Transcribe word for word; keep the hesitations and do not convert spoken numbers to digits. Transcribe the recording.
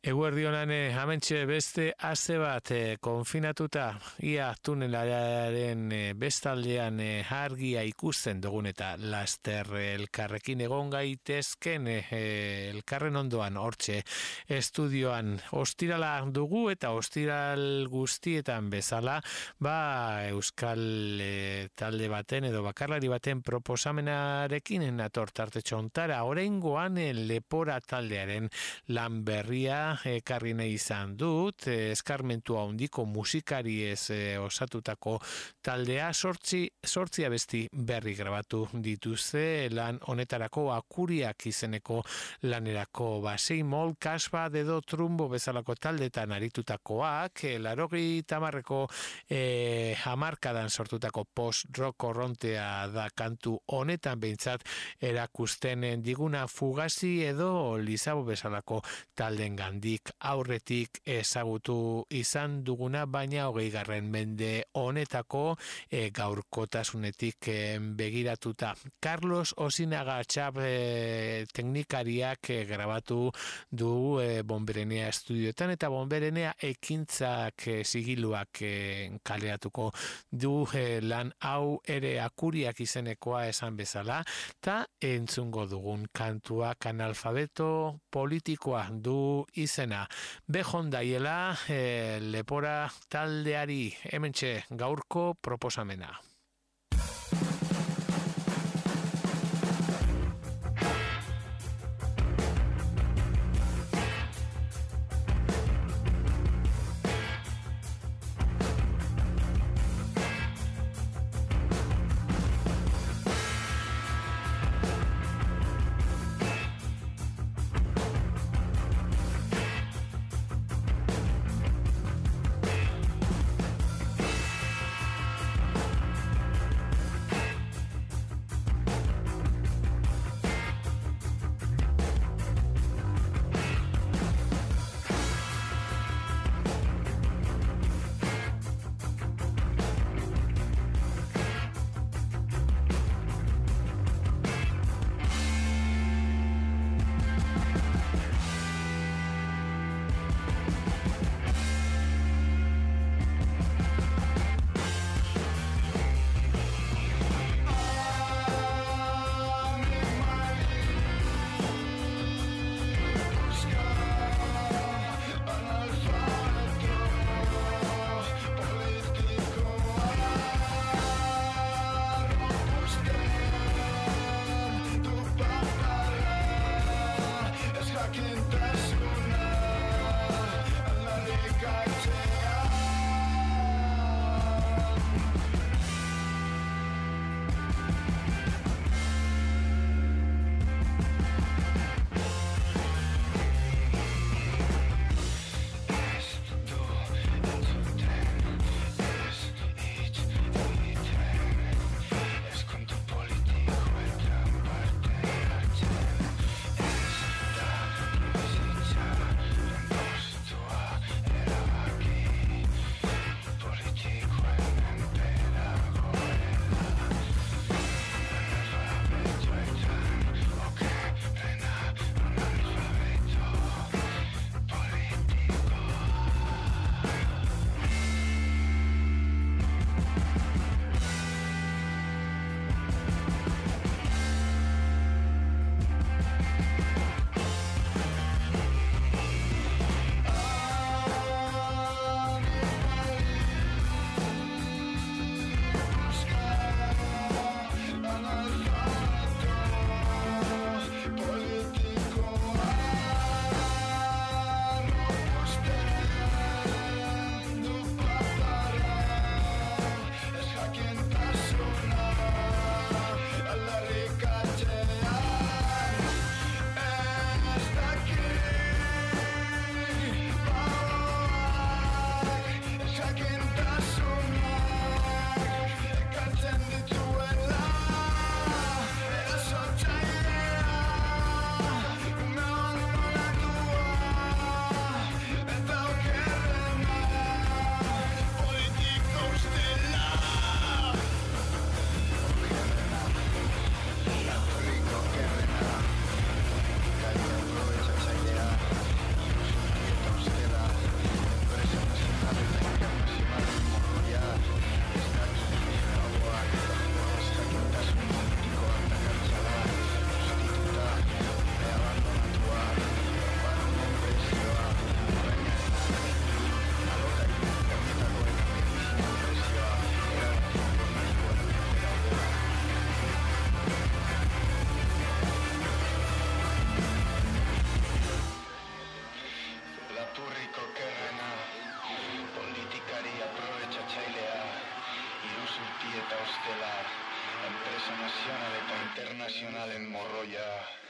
Eguerdionan hamentxe beste aste bat e, konfinatuta ia tunelaren e, bestaldean e, argia ikusten dugun eta laster elkarrekin egon gaitezken e, elkarren ondoan hortxe estudioan ostirala dugu eta ostiral guztietan bezala ba euskal e, talde baten edo bakarlari baten proposamenarekin nator tartetxo hontara oraingoan e, lepora taldearen lan berria ekarri nahi izan dut, eskarmentua handiko musikariez e, osatutako taldea sortzi, sortzi abesti berri grabatu dituzte lan honetarako akuriak izeneko lanerako basei mol, kasba, dedo, trumbo bezalako taldetan aritutakoak, e, larogi tamarreko e, hamarkadan sortutako post-rock korrontea da kantu honetan behintzat erakusten diguna fugazi edo lizabo bezalako talden gandik aurretik ezagutu izan duguna, baina hogei garren mende honetako e, gaurkotasunetik e, begiratuta. Carlos Osinaga txap e, teknikariak e, grabatu du e, Bonberenea estudioetan eta Bonberenea ekintzak e, sigiluak e, kaleatuko du e, lan hau ere akuriak izenekoa esan bezala, eta entzungo dugun kantuak analfabeto politikoa du izena. Bejon daiela e, lepora taldeari hementxe gaurko proposamena. nazional eta internazionalen morroia